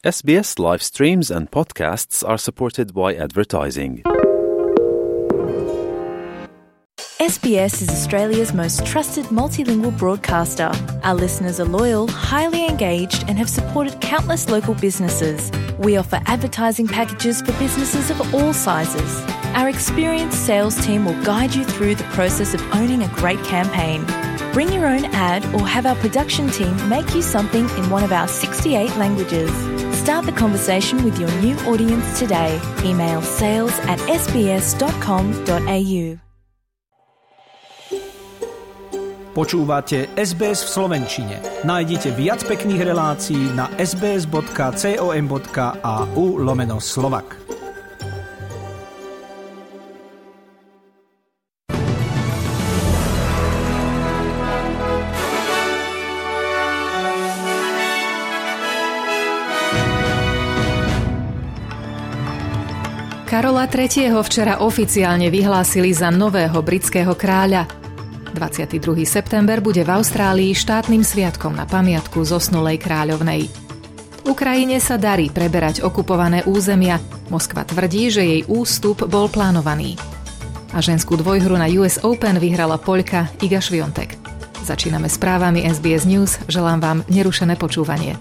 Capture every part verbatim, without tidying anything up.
S B S live streams and podcasts are supported by advertising. S B S is Australia's most trusted multilingual broadcaster. Our listeners are loyal, highly engaged, and have supported countless local businesses. We offer advertising packages for businesses of all sizes. Our experienced sales team will guide you through the process of owning a great campaign. Bring your own ad or have our production team make you something in one of our sixty-eight languages. Start the conversation with your new audience today. Email sales at s b s dot com dot a u. Počúvate es bé es v slovenčine. Nájdite viac pekných relácií na sbs.com.au lomeno Slovak. Karola tretieho včera oficiálne vyhlásili za nového britského kráľa. dvadsiateho druhého september bude v Austrálii štátnym sviatkom na pamiatku zosnulej kráľovnej. Ukrajine sa darí preberať okupované územia. Moskva tvrdí, že jej ústup bol plánovaný. A ženskú dvojhru na ú es Open vyhrala Poľka Iga Swiatek. Začíname správami es bé es News. Želám vám nerušené počúvanie.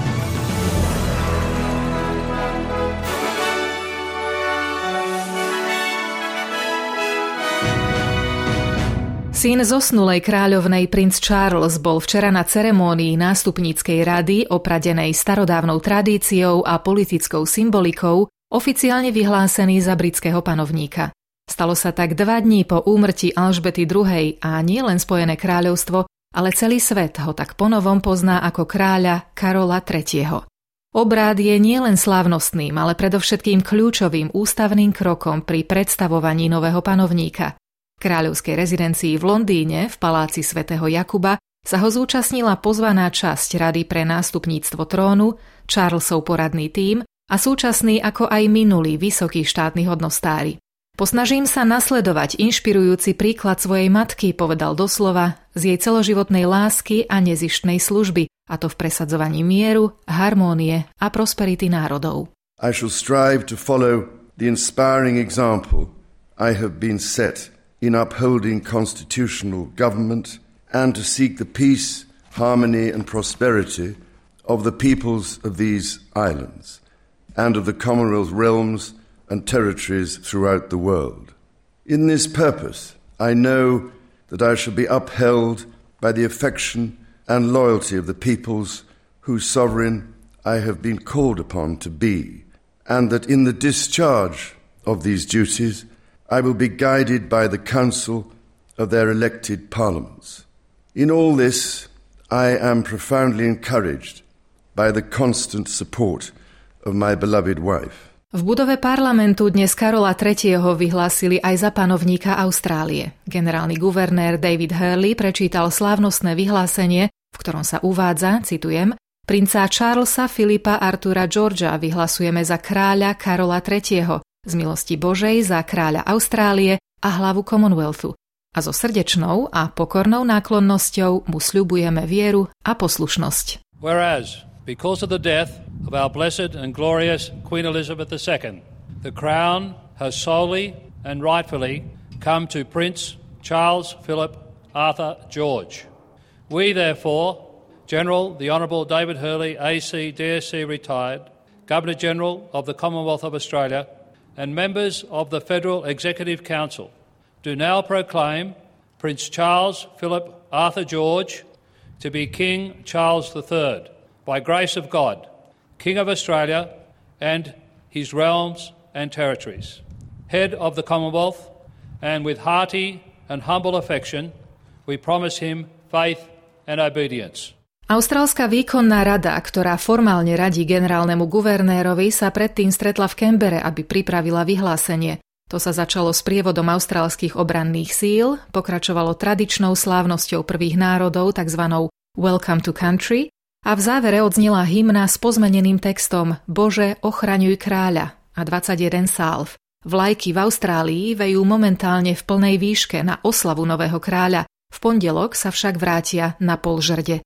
Syn zosnulej kráľovnej princ Charles bol včera na ceremónii nástupníckej rady opradenej starodávnou tradíciou a politickou symbolikou oficiálne vyhlásený za britského panovníka. Stalo sa tak dva dní po úmrtí Alžbety druhej a nie len Spojené kráľovstvo, ale celý svet ho tak ponovom pozná ako kráľa Karola tretieho. Obrád je nielen slávnostným, ale predovšetkým kľúčovým ústavným krokom pri predstavovaní nového panovníka. Kráľovskej rezidencii v Londýne v paláci svätého Jakuba sa ho zúčastnila pozvaná časť Rady pre nástupníctvo trónu, Charlesov poradný tím a súčasní ako aj minulí vysokí štátni hodnostári. Posnažím sa nasledovať inšpirujúci príklad svojej matky, povedal doslova, z jej celoživotnej lásky a nezištnej služby, a to v presadzovaní mieru, harmónie a prosperity národov. I shall strive to follow the inspiring example I have been set in upholding constitutional government and to seek the peace, harmony and prosperity of the peoples of these islands and of the Commonwealth realms and territories throughout the world. In this purpose, I know that I shall be upheld by the affection and loyalty of the peoples whose sovereign I have been called upon to be, and that in the discharge of these duties I will be guided by the counsel of their elected parliaments. In all this, I am profoundly encouraged by the constant support of my beloved wife. V budove parlamentu dnes Karola tretieho vyhlásili aj za panovníka Austrálie. Generálny guvernér David Hurley prečítal slávnostné vyhlásenie, v ktorom sa uvádza, citujem, princa Charlesa Filipa Artura Georgia vyhlasujeme za kráľa Karola tretieho, z milosti Božej za kráľa Austrálie a hlavu Commonwealthu. A so srdečnou a pokornou náklonnosťou mu sľubujeme vieru a poslušnosť. Whereas, because of the death of our blessed and glorious Queen Elizabeth the Second, the crown has solely and rightfully come to Prince Charles Philip Arthur George. We therefore, General the Honourable David Hurley, A C D S C retired, Governor-General of the Commonwealth of Australia, and members of the Federal Executive Council, do now proclaim Prince Charles Philip Arthur George to be King Charles the Third, by grace of God, King of Australia and his realms and territories, head of the Commonwealth, and with hearty and humble affection, we promise him faith and obedience. Austrálska výkonná rada, ktorá formálne radí generálnemu guvernérovi, sa predtým stretla v Canbere, aby pripravila vyhlásenie. To sa začalo s prievodom austrálskych obranných síl, pokračovalo tradičnou slávnosťou prvých národov, takzvanou Welcome to Country, a v závere odznela hymna s pozmeneným textom Bože, ochraňuj kráľa a dvadsaťjeden sálv. Vlajky v Austrálii vejú momentálne v plnej výške na oslavu nového kráľa, v pondelok sa však vrátia na polžrde.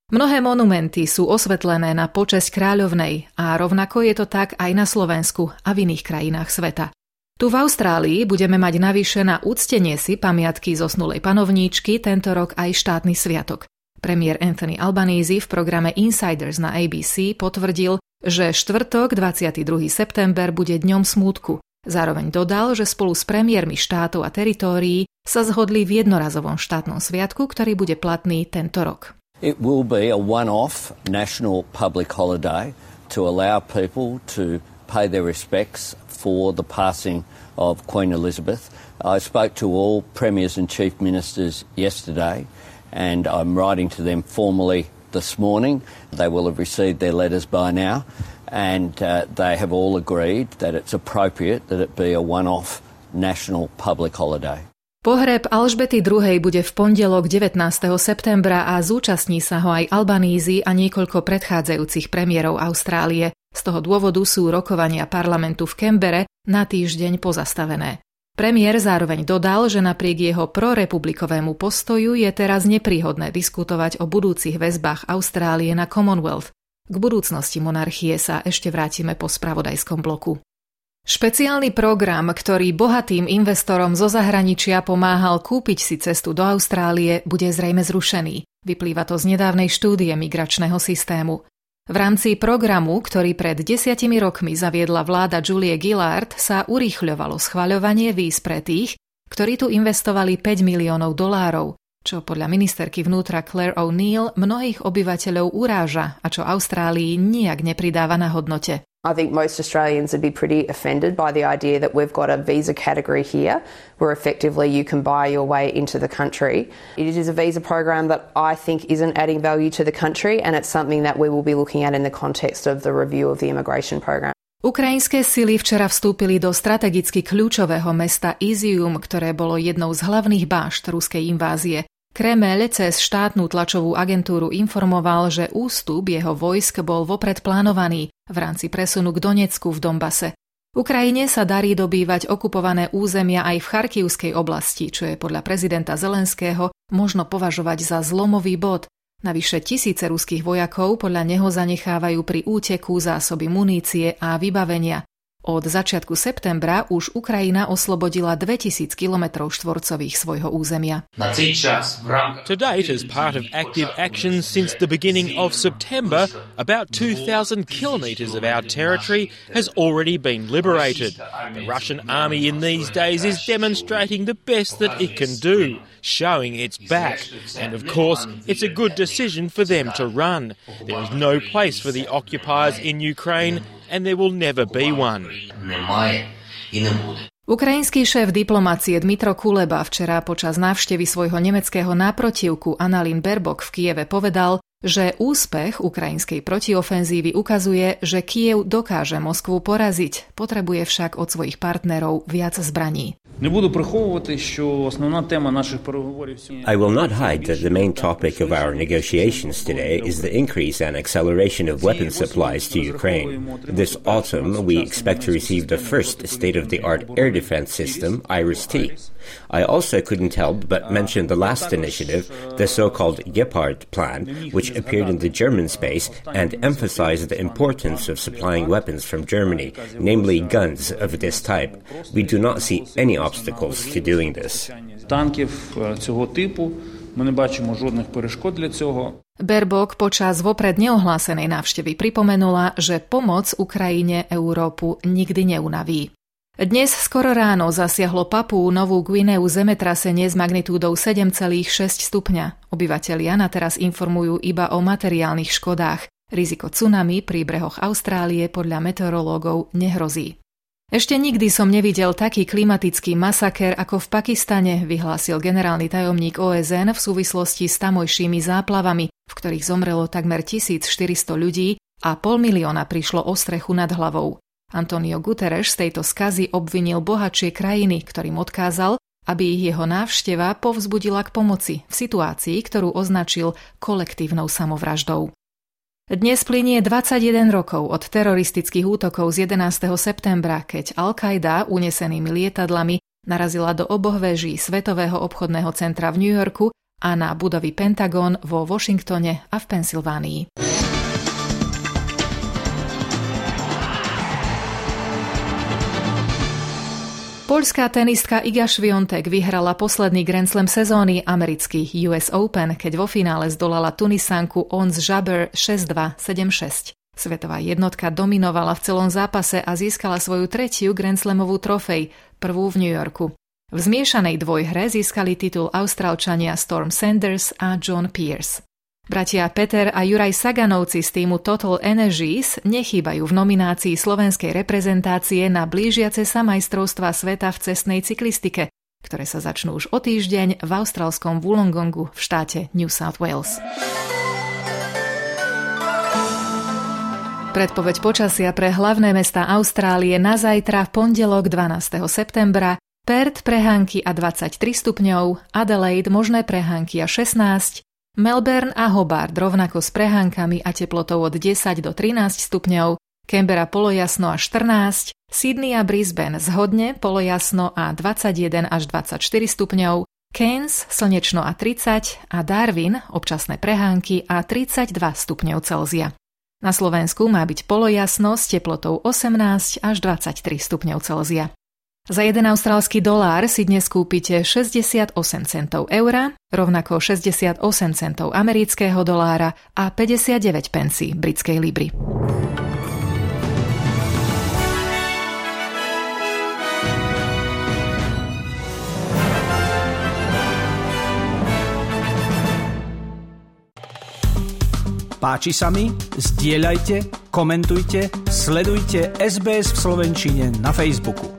Mnohé monumenty sú osvetlené na počesť kráľovnej a rovnako je to tak aj na Slovensku a v iných krajinách sveta. Tu v Austrálii budeme mať navyše na úctenie si pamiatky zosnulej panovníčky tento rok aj štátny sviatok. Premiér Anthony Albanese v programe Insiders na á bé cé potvrdil, že štvrtok dvadsiateho druhého september bude dňom smútku. Zároveň dodal, že spolu s premiérmi štátov a teritórií sa zhodli v jednorazovom štátnom sviatku, ktorý bude platný tento rok. It will be a one-off national public holiday to allow people to pay their respects for the passing of Queen Elizabeth. I spoke to all premiers and chief ministers yesterday, and I'm writing to them formally this morning. They will have received their letters by now, and uh, they have all agreed that it's appropriate that it be a one-off national public holiday. Pohreb Alžbety druhej bude v pondelok devätnásteho septembra a zúčastní sa ho aj Albanese a niekoľko predchádzajúcich premiérov Austrálie. Z toho dôvodu sú rokovania parlamentu v Canbere na týždeň pozastavené. Premiér zároveň dodal, že napriek jeho prorepublikovému postoju je teraz nepríhodné diskutovať o budúcich väzbách Austrálie na Commonwealth. K budúcnosti monarchie sa ešte vrátime po spravodajskom bloku. Špeciálny program, ktorý bohatým investorom zo zahraničia pomáhal kúpiť si cestu do Austrálie, bude zrejme zrušený. Vyplýva to z nedávnej štúdie migračného systému. V rámci programu, ktorý pred desiatimi rokmi zaviedla vláda Julie Gillard, sa urýchľovalo schvaľovanie víz pre tých, ktorí tu investovali päť miliónov dolárov, čo podľa ministerky vnútra Claire O'Neill mnohých obyvateľov uráža a čo Austrálii nijak nepridáva na hodnote. I think most Australians would be pretty offended by the idea that we've got a visa category here where effectively you can buy your way into the country. It is a visa program that I think isn't adding value to the country, and it's something that we will be looking at in the context of the review of the immigration program. Ukrajinské sily včera vstúpili do strategicky kľúčového mesta Izium, ktoré bolo jednou z hlavných bášt ruskej invázie. Kremeľ cez štátnu tlačovú agentúru informoval, že ústup jeho vojsk bol vopred plánovaný v rámci presunu k Donecku v Donbase. Ukrajine sa darí dobývať okupované územia aj v Charkivskej oblasti, čo je podľa prezidenta Zelenského možno považovať za zlomový bod. Navyše tisíce ruských vojakov podľa neho zanechávajú pri úteku zásoby munície a vybavenia. Od začiatku septembra už Ukrajina oslobodila dvetisíc kilometrov štvorcových svojho územia. To date, as part of active action since the beginning of September, about two thousand kilometers of our territory has already been liberated. The Russian army in these days is demonstrating the best that it can do, showing its back. And of course, it's a good decision for them to run. There is no place for the occupiers in Ukraine, and there will never be one. Ukrajinský šéf diplomácie Dmytro Kuleba včera počas návštevy svojho nemeckého náprotivku Annalena Baerbock v Kieve povedal, že úspech ukrajinskej protiofenzívy ukazuje, že Kyjev dokáže Moskvu poraziť, potrebuje však od svojich partnerov viac zbraní. I will not hide that the main topic of our negotiations today is the increase and acceleration of weapons supplies to Ukraine. This autumn, we expect to receive the first state-of-the-art air defense system, IRIS-T. I also couldn't help but mention the last initiative, the so-called Gepard plan, which appeared in the German space and emphasized the importance of supplying weapons from Germany, namely guns of this type. We do not see any obstacles to doing this. Baerbock počas vopred neohlásenej návštevy pripomenula, že pomoc Ukrajine Európu nikdy neunaví. Dnes skoro ráno zasiahlo Papuu Novú Guineu zemetrasenie s magnitúdou sedem celá šesť stupňa. Obyvatelia na teraz informujú iba o materiálnych škodách. Riziko tsunami pri brehoch Austrálie podľa meteorológov nehrozí. Ešte nikdy som nevidel taký klimatický masaker ako v Pakistane, vyhlásil generálny tajomník ó es en v súvislosti s tamojšími záplavami, v ktorých zomrelo takmer tisícštyristo ľudí a pol milióna prišlo o strechu nad hlavou. Antonio Guterres z tejto skazy obvinil bohatšie krajiny, ktorým odkázal, aby ich jeho návšteva povzbudila k pomoci v situácii, ktorú označil kolektívnou samovraždou. Dnes plynie dvadsaťjeden rokov od teroristických útokov z jedenásteho septembra, keď Al-Qaida unesenými lietadlami narazila do oboch veží Svetového obchodného centra v New Yorku a na budovy Pentagon vo Washingtone a v Pensylvánii. Poľská tenistka Iga Świątek vyhrala posledný Grand Slam sezóny, americký U S Open, keď vo finále zdolala Tunisánku Ons Jabeur šesť dva sedem šesť. Svetová jednotka dominovala v celom zápase a získala svoju tretiu Grand Slamovú trofej, prvú v New Yorku. V zmiešanej dvojhre získali titul Austrálčania Storm Sanders a John Pearce. Bratia Peter a Juraj Saganovci z týmu Total Energies nechýbajú v nominácii slovenskej reprezentácie na blížiace sa majstrovstvá sveta v cestnej cyklistike, ktoré sa začnú už o týždeň v austrálskom Wollongongu v štáte New South Wales. Predpoveď počasia pre hlavné mestá Austrálie na zajtra v pondelok dvanásteho septembra: Perth prehánky a dvadsaťtri stupňov, Adelaide možné prehánky a šestnásť, Melbourne a Hobart rovnako s prehánkami a teplotou od desať do trinásť stupňov, Canberra polojasno a štrnásť, Sydney a Brisbane zhodne polojasno a dvadsaťjeden až dvadsaťštyri stupňov, Cairns slnečno a tridsať a Darwin občasné prehánky a tridsaťdva stupňov Celzia. Na Slovensku má byť polojasno s teplotou osemnásť až dvadsaťtri stupňov Celzia. Za jeden austrálsky dolár si dnes kúpite šesťdesiatosem centov eura, rovnako šesťdesiatosem centov amerického dolára a päťdesiatdeväť pencí britskej libry. Páči sa mi? Zdieľajte, komentujte, sledujte es bé es v slovenčine na Facebooku.